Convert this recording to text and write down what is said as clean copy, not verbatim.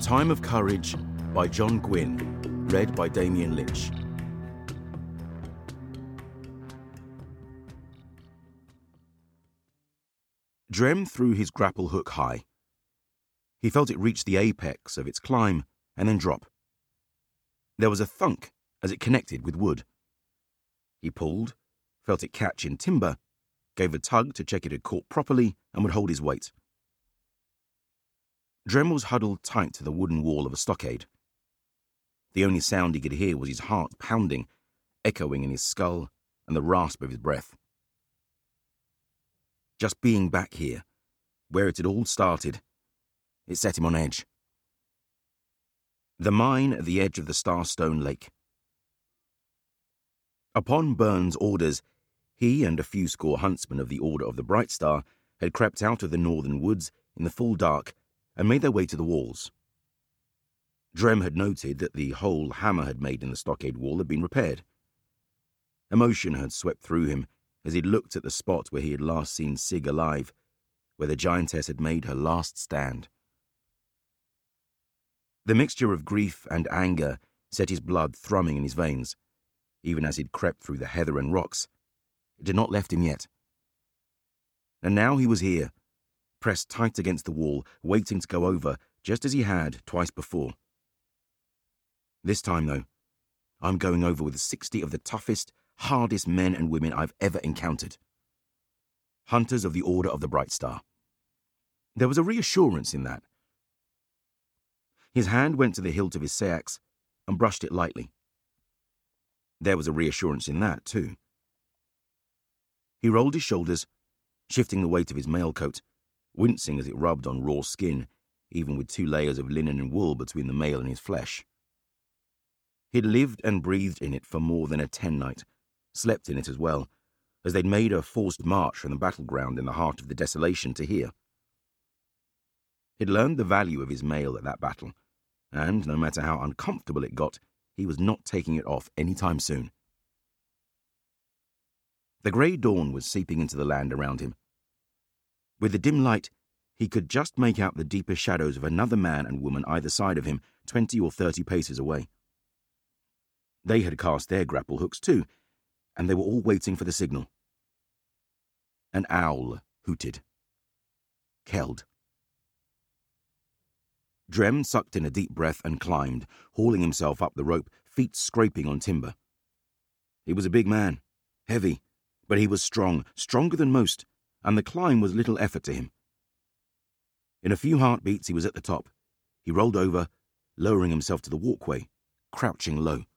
Time of Courage by John Gwynne, read by Damien Lynch. Drem threw his grapple hook high. He felt it reach the apex of its climb and then drop. There was a thunk as it connected with wood. He pulled, felt it catch in timber, gave a tug to check it had caught properly and would hold his weight. Drem was huddled tight to the wooden wall of a stockade. The only sound he could hear was his heart pounding, echoing in his skull, and the rasp of his breath. Just being back here, where it had all started, it set him on edge. The mine at the edge of the Starstone Lake. Upon Burns' orders, he and a few score huntsmen of the Order of the Bright Star had crept out of the northern woods in the full dark and made their way to the walls. Drem had noted that the hole Hammer had made in the stockade wall had been repaired. Emotion had swept through him as he'd looked at the spot where he had last seen Sig alive, where the giantess had made her last stand. The mixture of grief and anger set his blood thrumming in his veins, even as he'd crept through the heather and rocks. It had not left him yet. And now he was here, pressed tight against the wall, waiting to go over, just as he had twice before. This time, though, I'm going over with 60 of the toughest, hardest men and women I've ever encountered. Hunters of the Order of the Bright Star. There was a reassurance in that. His hand went to the hilt of his seax and brushed it lightly. There was a reassurance in that, too. He rolled his shoulders, shifting the weight of his mail coat, wincing as it rubbed on raw skin, even with 2 layers of linen and wool between the mail and his flesh. He'd lived and breathed in it for more than a 10-night, slept in it as well, as they'd made a forced march from the battleground in the heart of the desolation to here. He'd learned the value of his mail at that battle, and no matter how uncomfortable it got, he was not taking it off any time soon. The grey dawn was seeping into the land around him. With the dim light, he could just make out the deeper shadows of another man and woman either side of him, 20 or 30 paces away. They had cast their grapple hooks too, and they were all waiting for the signal. An owl hooted. Keld. Drem sucked in a deep breath and climbed, hauling himself up the rope, feet scraping on timber. He was a big man, heavy, but he was strong, stronger than most, and the climb was little effort to him. In a few heartbeats he was at the top. He rolled over, lowering himself to the walkway, crouching low.